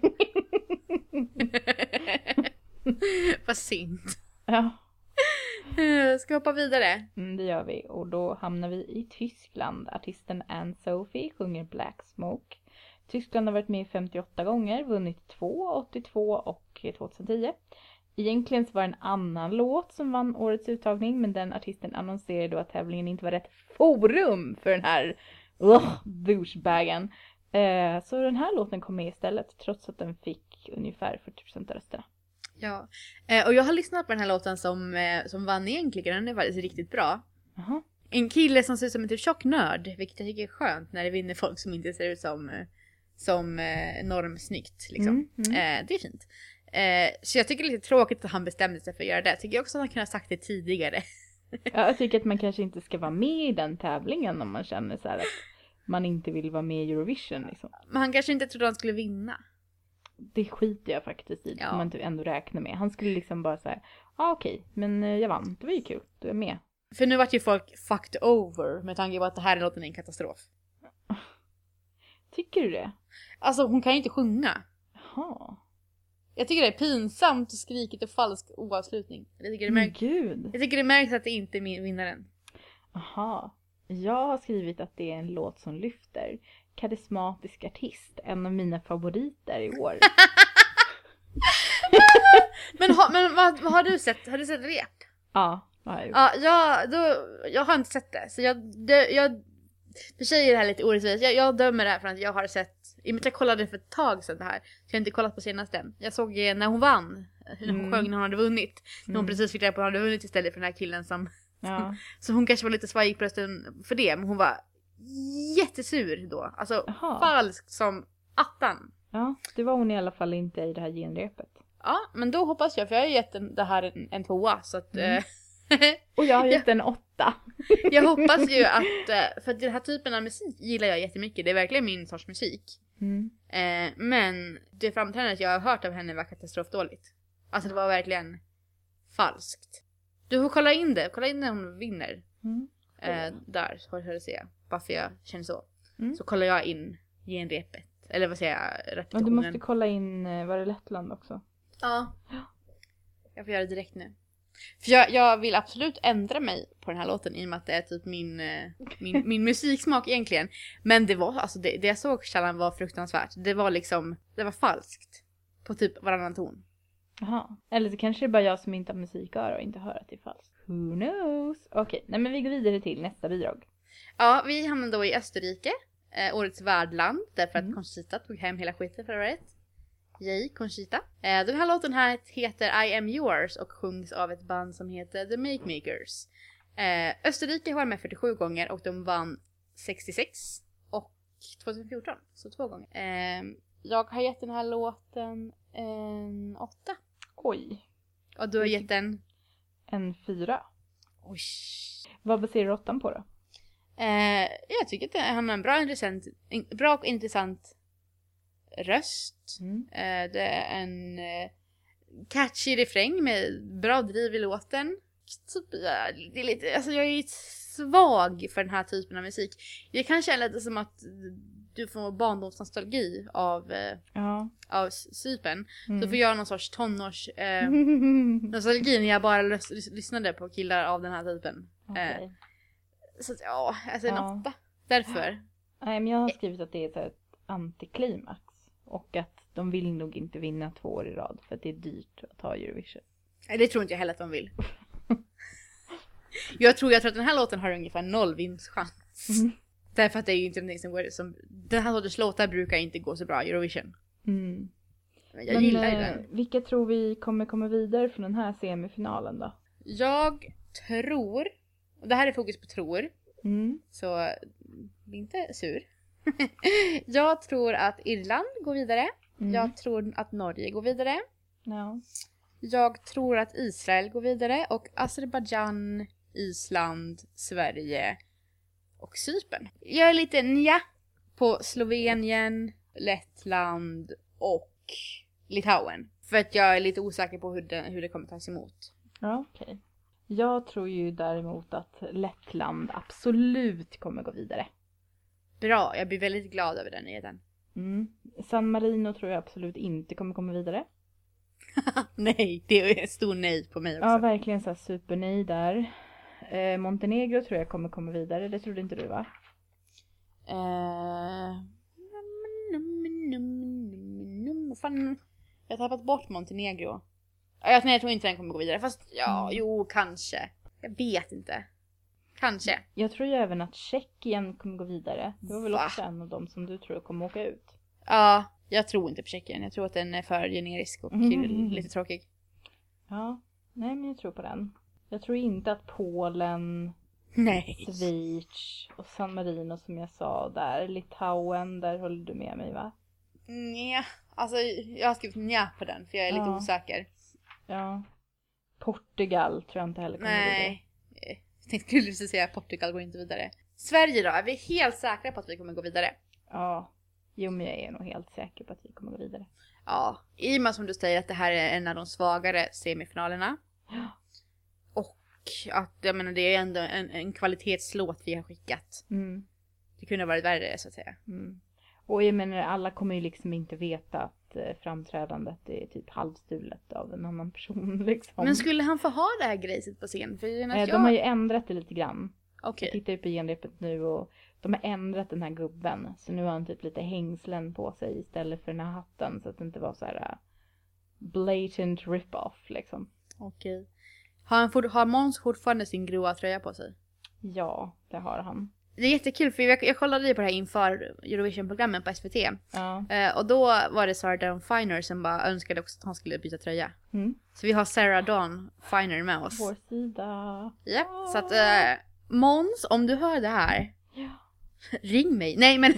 Vad synd. Ja. Ska vi hoppa vidare? Det gör vi. Och då hamnar vi i Tyskland. Artisten Anne-Sophie sjunger Black Smoke. Tyskland har varit med 58 gånger. Vunnit 2, 82 och 2010. Egentligen så var det en annan låt som vann årets uttagning. Men den artisten annonserade då att tävlingen inte var rätt forum för den här douchebagen. Så den här låten kom med istället. Trots att den fick ungefär 40% av rösterna. Ja, och jag har lyssnat på den här låten som vann egentligen. Den är faktiskt riktigt bra. En kille som ser ut som en typ tjock nörd. Vilket jag tycker är skönt när det vinner folk som inte ser ut som normsnyggt liksom. Det är fint. Så jag tycker det är lite tråkigt att han bestämde sig för att göra det. Jag tycker också att han kunde ha sagt det tidigare. Ja, jag tycker att man kanske inte ska vara med i den tävlingen om man känner så här att man inte vill vara med i Eurovision liksom. Men han kanske inte trodde han skulle vinna. Det skiter jag faktiskt i, som man ändå räknar med. Han skulle liksom bara säga, okej, men jag vann, det var ju kul, du är med. För nu vart ju folk fucked over med tanke på att det här låten är en katastrof. Tycker du det? Alltså hon kan ju inte sjunga. Jaha. Jag tycker det är pinsamt och skrikigt och falsk oavslutning. Jag tycker det märks att det inte är vinnaren. Aha. Jag har skrivit att det är en låt som lyfter. Karismatisk artist. En av mina favoriter i år. men vad har du sett? Har du sett rep? Ja, det har jag gjort. Jag har inte sett det. Så jag för sig är det här lite orättvist. Jag dömer det här för att jag har sett. Jag kollade för ett tag sedan det här. Så jag har inte kollat på senaste. Jag såg när hon vann. När hon sjöng när hon hade vunnit. När hon precis fick reda på att hon hade vunnit istället för den här killen som... Ja. Så hon kanske var lite svajig på rösten för det. Men hon var jättesur då. Alltså falsk som attan. Ja, det var hon i alla fall inte i det här genrepet. Ja, men då hoppas jag. För jag har gett det här en 2. Så att... Och jag har gett en 8. Jag hoppas ju att... För den här typen av musik gillar jag jättemycket. Det är verkligen min sorts musik. Men det framträdandet jag har hört av henne var katastrofdåligt. Alltså det var verkligen falskt. Du får kolla in det. Kolla in när hon vinner. Där får jag se. Varför jag känner så. Så kollar jag in genrepet. Eller vad säger jag? Repetitionen. Och du måste kolla in var det Lettland också. Ja. Jag får göra det direkt nu. För jag vill absolut ändra mig på den här låten i och med att det är typ min musiksmak egentligen. Men det var alltså det jag såg Challan var fruktansvärt. Det var falskt på typ varannan ton. Jaha. Eller så kanske det är bara jag som inte har musiköra och inte hör att det är falskt. Who knows? Okej, nej men vi går vidare till nästa bidrag. Ja, vi hamnade då i Österrike. Årets värdland. Därför att Conchita tog hem hela skiten förra året. Yay, Conchita. Den här låten här heter I Am Yours och sjungs av ett band som heter The Make Makers. Österrike var med 47 gånger och de vann 66 och 2014. Så 2 gånger. Jag har gett den här låten en 8. Oj. Och du har gett den? En 4. Oj. Vad baserar du 8 på då? Jag tycker att han har en bra och intressant röst. Det är en catchy refräng med bra driv i låten. Det är lite, alltså jag är svag för den här typen av musik. Det kanske är lite som att du får barndomsnostalgi av Cypern. Så får jag någon sorts tonårs nostalgi när jag bara lyssnade på killar av den här typen. Okay. Så ja, alltså en 8. Därför. Nej, men jag har skrivit att det är ett antiklimax. Och att de vill nog inte vinna 2 år i rad. För att det är dyrt att ta Eurovision. Nej, det tror inte jag heller att de vill. jag tror att den här låten har ungefär 0 vinstchans. Därför att det är ju inte någonting som den här sortens låtar brukar inte gå så bra i Eurovision. Men jag gillar ju den. Vilka tror vi kommer komma vidare från den här semifinalen då? Jag tror, och det här är fokus på tror. Så bli inte sur. Jag tror att Irland går vidare. Jag tror att Norge går vidare. Jag tror att Israel går vidare. Och Azerbaijan, Island, Sverige och Cypern. Jag är lite nja på Slovenien, Lettland och Litauen. För att jag är lite osäker på hur det kommer tas emot. Ja, okej. Jag tror ju däremot att Lettland absolut kommer gå vidare. Bra, jag blir väldigt glad över den nyheten. San Marino tror jag absolut inte kommer komma vidare. Nej, det är en stor nej på mig också. Ja, verkligen så här supernej där. Montenegro tror jag kommer komma vidare. Det trodde inte du, va? Fan, jag har tappat bort Montenegro. Jag tror inte den kommer gå vidare. Fast jo, kanske. Jag vet inte. Kanske. Jag tror ju även att Tjeckien kommer gå vidare. Det var väl också en av dem som du tror kommer åka ut. Ja, jag tror inte på Tjeckien. Jag tror att den är för generisk och lite tråkig. Ja, nej men jag tror på den. Jag tror inte att Polen, Schweiz och San Marino som jag sa där. Litauen, där håller du med mig, va? Nej, alltså jag har skrivit nja på den för jag är lite osäker. Ja. Portugal tror jag inte heller kommer vidare. Nej. Jag tänkte säga att Portugal går inte vidare. Sverige då? Är vi helt säkra på att vi kommer gå vidare? Ja. Jo, men jag är nog helt säker på att vi kommer gå vidare. Ja. I och med som du säger att det här är en av de svagare semifinalerna. Ja. Och att jag menar det är ändå en kvalitetslåt vi har skickat. Det kunde ha varit värre så att säga. Och jag menar alla kommer ju liksom inte veta att framträdandet är typ halvstulet av en annan person liksom. Men skulle han få ha det här grejset på scen? För de har ju ändrat det lite grann. Okay. Jag tittar ju på genrepet nu och de har ändrat den här gubben. Så nu har han typ lite hängslen på sig istället för den här hatten. Så att det inte var så här blatant rip-off liksom. Okej. Har Måns fortfarande sin gråa tröja på sig? Ja, det har han. Det är jättekul för jag kollade ju på det här inför Eurovision-programmen på SVT. Ja. Och då var det Sarah Dawn Finer som bara önskade också att han skulle byta tröja. Så vi har Sarah Dawn Finer med oss. Vår sida. Ja, så att Måns, om du hör det här. Ring mig. Nej men.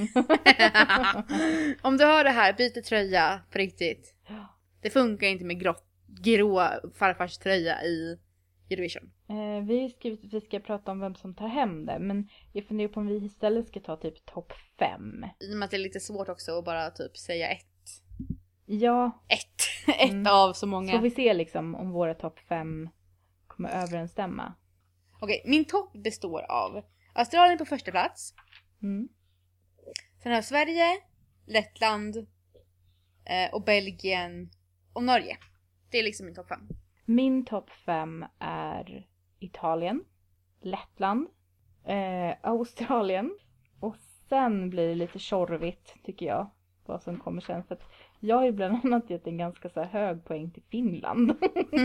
Om du hör det här, byt tröja på riktigt. Det funkar inte med grå farfars tröja i Eurovision. Vi har skrivit att vi ska prata om vem som tar hem det. Men jag funderar på om vi istället ska ta typ topp 5. I och med att det är lite svårt också att bara typ säga ett. Ja. Ett av så många. Så vi ser liksom om våra topp 5 kommer överensstämma. Okej, min topp består av Australien på första plats. Mm. Sen har jag Sverige, Lettland och Belgien och Norge. Det är liksom min topp 5. Min topp 5 är Italien, Lettland, Australien. Och sen blir det lite tjorvigt tycker jag. Vad som kommer sen. För att jag har ju bland annat gett en ganska så här hög poäng till Finland.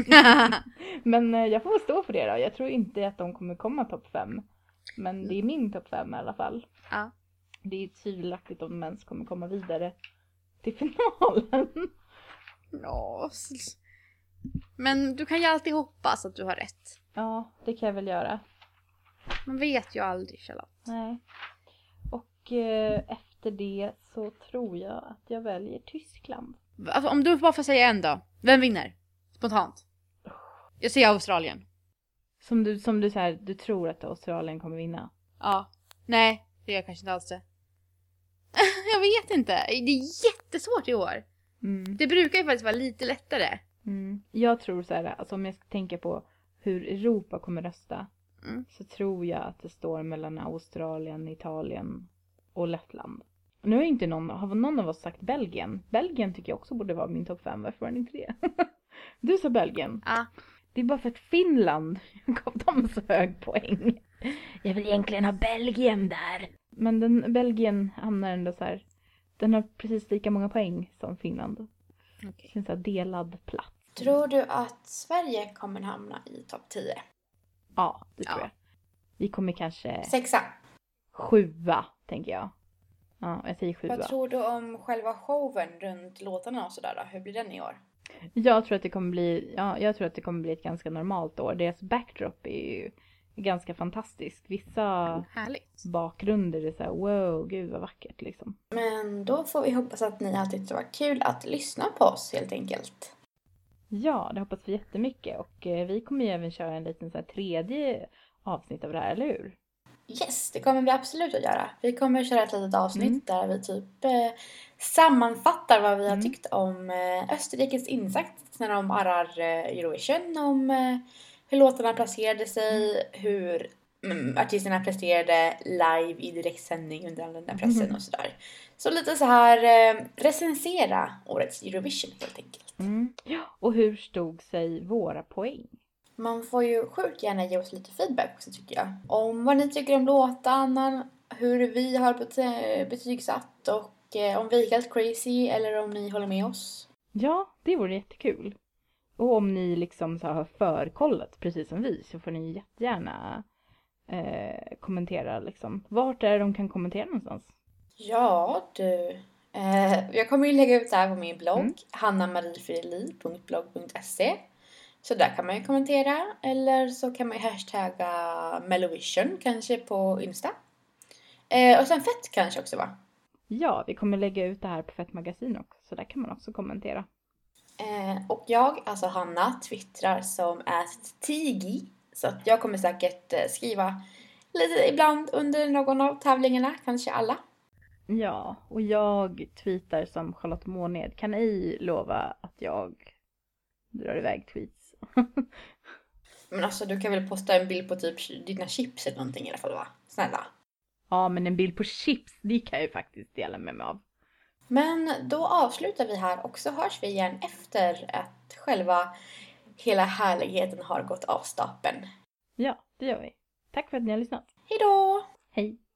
Men jag får stå för det då. Jag tror inte att de kommer komma topp 5. Men det är min topp 5 i alla fall. Ja. Det är tvivelaktigt om de ens kommer komma vidare till finalen. Ja. Men du kan ju alltid hoppas att du har rätt. Ja, det kan jag väl göra. Man vet ju aldrig, Charlotte. Nej. Och efter det så tror jag att jag väljer Tyskland. Alltså, om du bara får säga en då. Vem vinner? Spontant. Jag säger Australien. Som du så här, du tror att Australien kommer vinna? Ja. Nej, det gör jag kanske inte alls det. Jag vet inte. Det är jättesvårt i år. Mm. Det brukar ju faktiskt vara lite lättare. Mm. Jag tror så här, alltså om jag tänker på hur Europa kommer rösta. Så tror jag att det står mellan Australien, Italien och Lettland. Nu har inte någon av oss sagt Belgien. Belgien tycker jag också borde vara min topp 5. Varför var det inte det? Du sa Belgien. Ja. Det är bara för att Finland gav dem så hög poäng. Jag vill egentligen ha Belgien där. Men Belgien hamnar ändå så här. Den har precis lika många poäng som Finland. Okay. Det är en så här delad plats. Tror du att Sverige kommer hamna i topp 10? Ja, det tror jag. Vi kommer kanske 6. 7, tänker jag. Ja, jag säger 7. Vad tror du om själva showen runt låtarna och sådär då? Hur blir den i år? Jag tror att det kommer bli ett ganska normalt år. Deras backdrop är ju ganska fantastisk. Vissa bakgrunder är så här, wow, gud vad vackert liksom. Men då får vi hoppas att ni har tyckt det var kul att lyssna på oss helt enkelt. Ja, det hoppas vi jättemycket. Och vi kommer ju även köra en liten så här 3:e avsnitt av det här, eller hur? Yes, det kommer vi absolut att göra. Vi kommer att köra ett litet avsnitt där vi typ sammanfattar vad vi har tyckt om Österrikes insats när de arrar Eurovision, om hur låtarna placerade sig, hur artisterna presterade live i direktsändning under den där pressen och sådär. Så lite så här recensera årets Eurovision helt enkelt. Ja, och hur stod sig våra poäng? Man får ju sjukt gärna ge oss lite feedback också tycker jag. Om vad ni tycker om låtarna, hur vi har betygsatt och om vi är helt crazy eller om ni håller med oss. Ja, det vore jättekul. Och om ni liksom så har förkollat precis som vi så får ni jättegärna kommentera liksom. Vart är det de kan kommentera någonstans? Ja du, jag kommer ju lägga ut det här på min blogg hannamariefrieli.blogg.se. Så där kan man ju kommentera. Eller så kan man ju hashtagga Mellovision kanske på Insta. Och sen Fett kanske också va? Ja, vi kommer lägga ut det här på Fett Magasin också. Så där kan man också kommentera. Och jag, alltså Hanna, twittrar som @tigi. Så att jag kommer säkert skriva lite ibland under någon av tävlingarna. Kanske alla. Ja, och jag tweetar som Charlotte Måned. Kan ej lova att jag drar iväg tweets. Men alltså du kan väl posta en bild på typ dina chips eller någonting i alla fall va? Snälla. Ja, men en bild på chips, det kan jag ju faktiskt dela med mig av. Men då avslutar vi här och så hörs vi igen efter att själva hela härligheten har gått av stapeln. Ja, det gör vi. Tack för att ni har lyssnat. Hej då! Hej!